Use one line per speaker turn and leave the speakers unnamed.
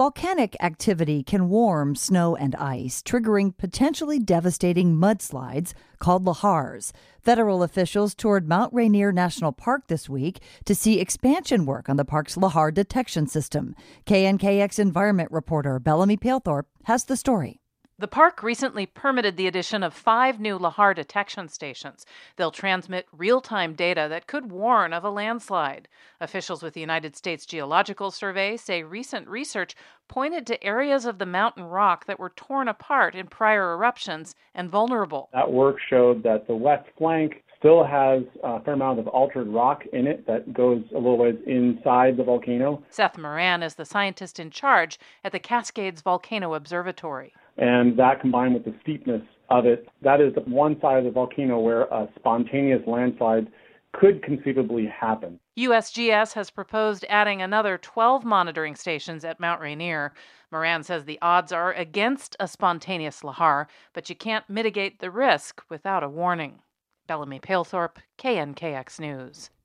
Volcanic activity can warm snow and ice, triggering potentially devastating mudslides called lahars. Federal officials toured Mount Rainier National Park this week to see expansion work on the park's lahar detection system. KNKX environment reporter Bellamy Palethorpe has the story.
The park recently permitted the addition of 5 new lahar detection stations. They'll transmit real-time data that could warn of a landslide. Officials with the United States Geological Survey say recent research pointed to areas of the mountain rock that were torn apart in prior eruptions and vulnerable.
That work showed that the west flank still has a fair amount of altered rock in it that goes a little ways inside the volcano.
Seth Moran is the scientist in charge at the Cascades Volcano Observatory.
And that combined with the steepness of it, that is the one side of the volcano where a spontaneous landslide could conceivably happen.
USGS has proposed adding another 12 monitoring stations at Mount Rainier. Moran says the odds are against a spontaneous lahar, but you can't mitigate the risk without a warning. Bellamy Palethorpe, KNKX News.